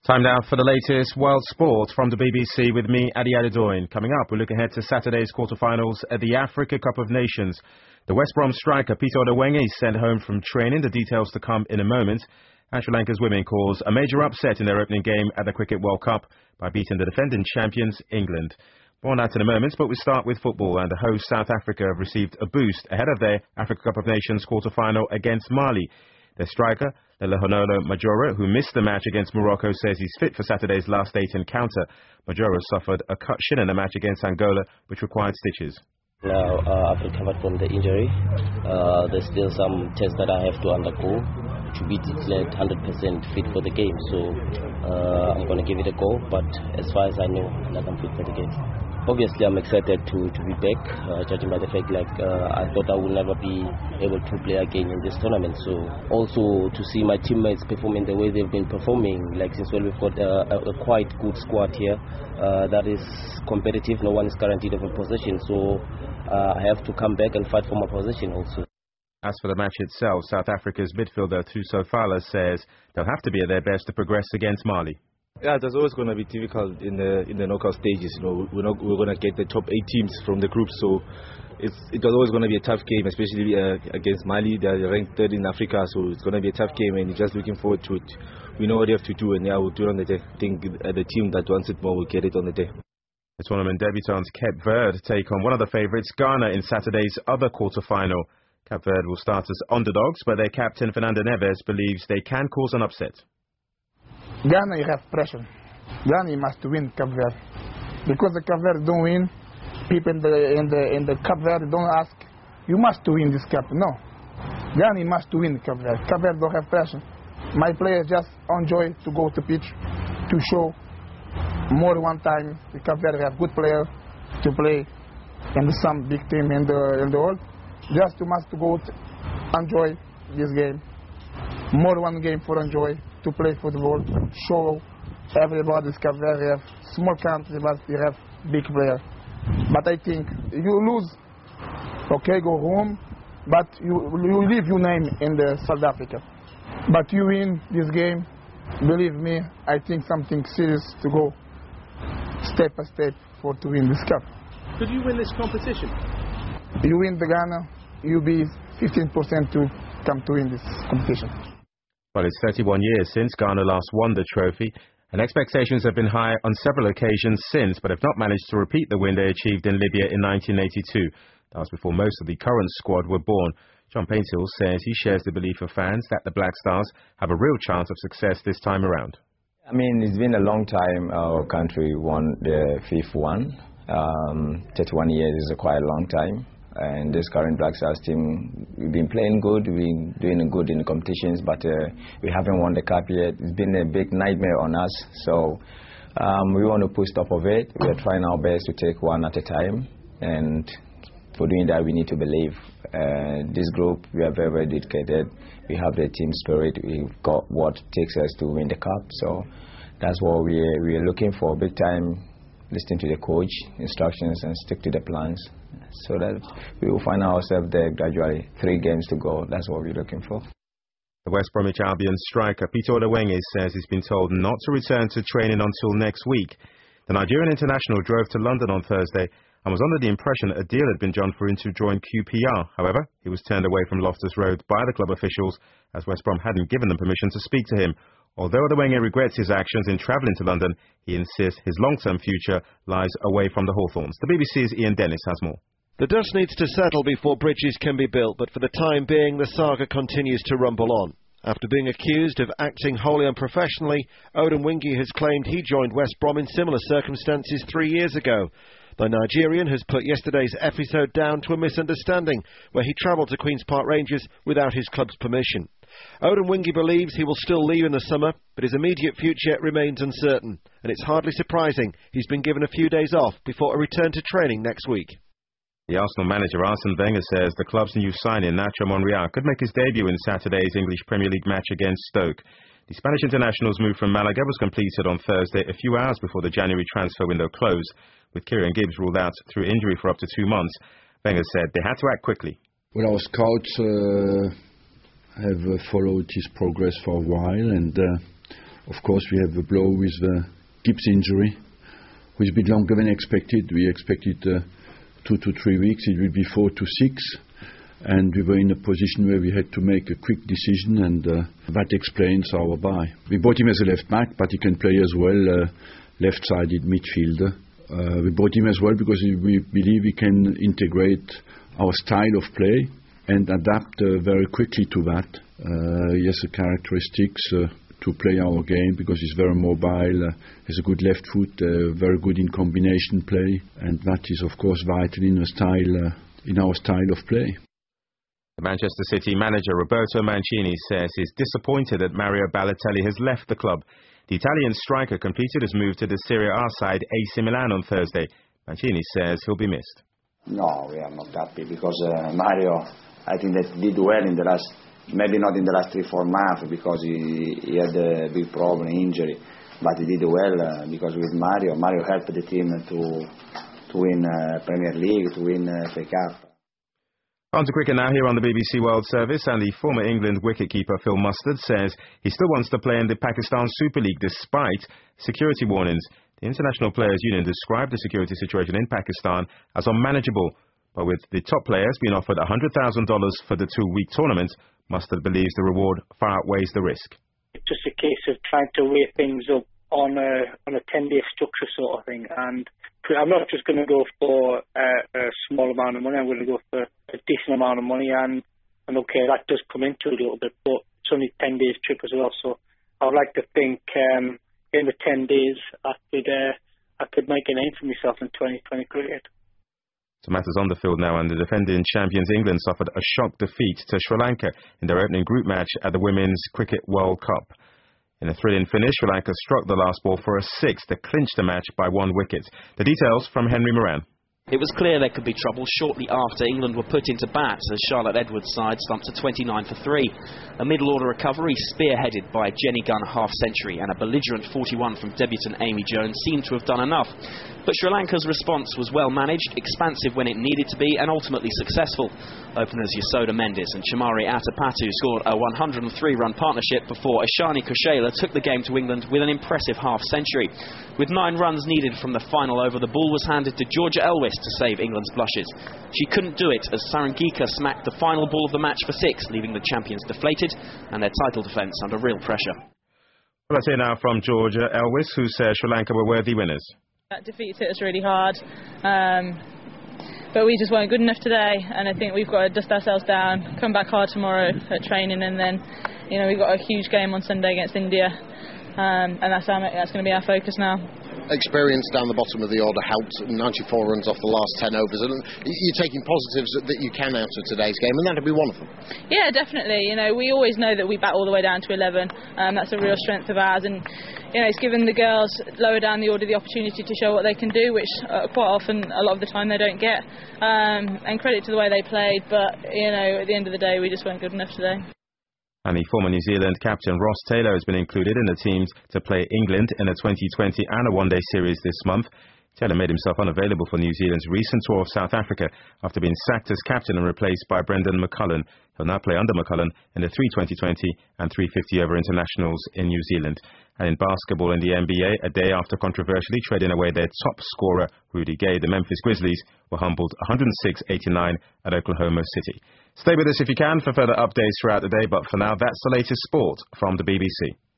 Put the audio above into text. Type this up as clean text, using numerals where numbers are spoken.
Time now for the latest world sport from the BBC with me, Adi Adedoyin. Coming up, we look ahead to Saturday's quarterfinals at the Africa Cup of Nations. The West Brom striker Peter Odemwingie is sent home from training. The details to come in a moment. And Sri Lanka's women cause a major upset in their opening game at the Cricket World Cup by beating the defending champions, England. More on that in a moment, but we start with football, and the host South Africa have received a boost ahead of their Africa Cup of Nations quarterfinal against Mali. Their striker, Lelehonolo Majoro, who missed the match against Morocco, says he's fit for Saturday's last 8 encounter. Majoro suffered a cut shin in a match against Angola, which required stitches. Now I've recovered from the injury. There's still some tests that I have to undergo to be declared 100% fit for the game. So I'm going to give it a go. But as far as I know, I'm fit for the game. Obviously, I'm excited to be back, judging by the fact I thought I would never be able to play again in this tournament. So also to see my teammates performing the way they've been performing, since we've got a quite good squad here that is competitive. No one is guaranteed of a position. So I have to come back and fight for my position also. As for the match itself, South Africa's midfielder Thuso Fala says they'll have to be at their best to progress against Mali. Yeah, there's always going to be difficult in the knockout stages. We're going to get the top 8 teams from the group, so it was always going to be a tough game, especially against Mali. They're ranked 3rd in Africa, so it's going to be a tough game, and we're just looking forward to it. We know what we have to do, and we'll do it on the day. I think the team that wants it more will get it on the day. The tournament debutants Cape Verde take on one of the favourites, Ghana, in Saturday's other quarter-final. Cape Verde will start as underdogs, but their captain Fernando Neves believes they can cause an upset. Ghana, you have pressure. Ghana must win Cape Verde. Because the Cape Verde don't win, people in the Cape Verde don't ask, you must win this cup. No. Ghana must win Cape Verde. Cape Verde don't have pressure. My players just enjoy to go to pitch, to show more one time. The Cape Verde have good players to play and some big team in the world. Just must go to enjoy this game. More one game for enjoy. To play football, show everybody's Cape Verde have small country, but they have big players. But I think you lose, okay, go home, but you leave your name in the South Africa. But you win this game, believe me, I think something serious to go step by step to win this cup. Could you win this competition? You win the Ghana, you'll be 15% to come to win this competition. Well, it's 31 years since Ghana last won the trophy, and expectations have been high on several occasions since, but have not managed to repeat the win they achieved in Libya in 1982. That was before most of the current squad were born. John Paintill says he shares the belief of fans that the Black Stars have a real chance of success this time around. I mean, it's been a long time our country won the 5th one. 31 years is quite a long time. And this current Black Stars team, we've been playing good, we've been doing good in the competitions, but we haven't won the cup yet. It's been a big nightmare on us, so we want to push top of it. We're trying our best to take one at a time, and for doing that we need to believe. This group, we are very, very dedicated. We have the team spirit, we've got what takes us to win the cup, so that's what we are looking for, big time. Listen to the coach instructions and stick to the plans so that we will find ourselves there gradually. 3 games to go, that's what we're looking for. The West Bromwich Albion striker Peter Odemwingie says he's been told not to return to training until next week. The Nigerian international drove to London on Thursday and was under the impression a deal had been done for him to join QPR. However, he was turned away from Loftus Road by the club officials as West Brom hadn't given them permission to speak to him. Although Odemwingie regrets his actions in travelling to London, he insists his long-term future lies away from the Hawthorns. The BBC's Ian Dennis has more. The dust needs to settle before bridges can be built, but for the time being, the saga continues to rumble on. After being accused of acting wholly unprofessionally, Odemwingie has claimed he joined West Brom in similar circumstances 3 years ago. The Nigerian has put yesterday's episode down to a misunderstanding, where he travelled to Queen's Park Rangers without his club's permission. Odemwingie believes he will still leave in the summer, but his immediate future remains uncertain, and it's hardly surprising he's been given a few days off before a return to training next week. The Arsenal manager Arsene Wenger says the club's new signing, Nacho Monreal, could make his debut in Saturday's English Premier League match against Stoke. The Spanish international's move from Malaga was completed on Thursday, a few hours before the January transfer window closed, with Kieran Gibbs ruled out through injury for up to 2 months. Wenger said they had to act quickly. Well, our scouts have followed his progress for a while, and Of course, we have a blow with the Gibbs injury, which is a bit longer than expected. We expected 2 to 3 weeks. It will be 4 to 6. And we were in a position where we had to make a quick decision, and that explains our buy. We bought him as a left back, but he can play as well left-sided midfielder. We bought him as well because we believe we can integrate our style of play and adapt very quickly to that. He has the characteristics to play our game because he's very mobile, has a good left foot, very good in combination play, and that is of course vital in our style of play. The Manchester City manager Roberto Mancini says he's disappointed that Mario Balotelli has left the club. The Italian striker completed his move to the Serie A side AC Milan on Thursday. Mancini says he'll be missed. No, we are not happy because Mario, I think that did well in the last, maybe not in the last 3-4 months because he had a big problem, injury, but he did well because with Mario helped the team to win Premier League, to win FA Cup. On to cricket now here on the BBC World Service, and the former England wicketkeeper Phil Mustard says he still wants to play in the Pakistan Super League despite security warnings. The International Players Union described the security situation in Pakistan as unmanageable, but with the top players being offered $100,000 for the 2-week tournament, Mustard believes the reward far outweighs the risk. It's just a case of trying to weigh things up on a 10-day structure sort of thing, and I'm not just going to go for a small amount of money. I'm going to go for a decent amount of money, and okay, that does come into it a little bit, but it's only 10 days trip as well. So I would like to think in the 10 days I could make a name for myself in 2020 cricket. So matters on the field now, and the defending champions England suffered a shock defeat to Sri Lanka in their opening group match at the Women's Cricket World Cup. In a thrilling finish, Sri Lanka struck the last ball for a 6 to clinch the match by 1 wicket. The details from Henry Moran. It was clear there could be trouble shortly after England were put into bat as Charlotte Edwards' side slumped to 29 for 3. A middle-order recovery spearheaded by Jenny Gunn half-century and a belligerent 41 from debutant Amy Jones seemed to have done enough. But Sri Lanka's response was well managed, expansive when it needed to be, and ultimately successful. Openers Yasoda Mendes and Chamari Atapatu scored a 103-run partnership before Ashani Kushela took the game to England with an impressive half-century. With 9 runs needed from the final over, the ball was handed to Georgia Elwys to save England's blushes. She couldn't do it as Sarangika smacked the final ball of the match for 6, leaving the champions deflated and their title defence under real pressure. Well, let's hear now from Georgia Elwys, who says Sri Lanka were worthy winners. That defeat hit us really hard, but we just weren't good enough today, and I think we've got to dust ourselves down, come back hard tomorrow at training, and then, we've got a huge game on Sunday against India, and that's going to be our focus now. Experience down the bottom of the order helped, 94 runs off the last 10 overs, and you're taking positives that you can out of today's game, and that'll be one of them. Yeah, definitely. We always know that we bat all the way down to 11, that's a real strength of ours, and it's given the girls lower down the order the opportunity to show what they can do, which quite often, a lot of the time, they don't get, and credit to the way they played, but at the end of the day we just weren't good enough today. And the former New Zealand captain Ross Taylor has been included in the teams to play England in a 2020 and a one-day series this month. Taylor made himself unavailable for New Zealand's recent tour of South Africa after being sacked as captain and replaced by Brendan McCullum. He'll now play under McCullum in the 3 2020 and 350 over internationals in New Zealand. And in basketball in the NBA, a day after controversially trading away their top scorer, Rudy Gay, the Memphis Grizzlies were humbled 106-89 at Oklahoma City. Stay with us if you can for further updates throughout the day, but for now, that's the latest sport from the BBC.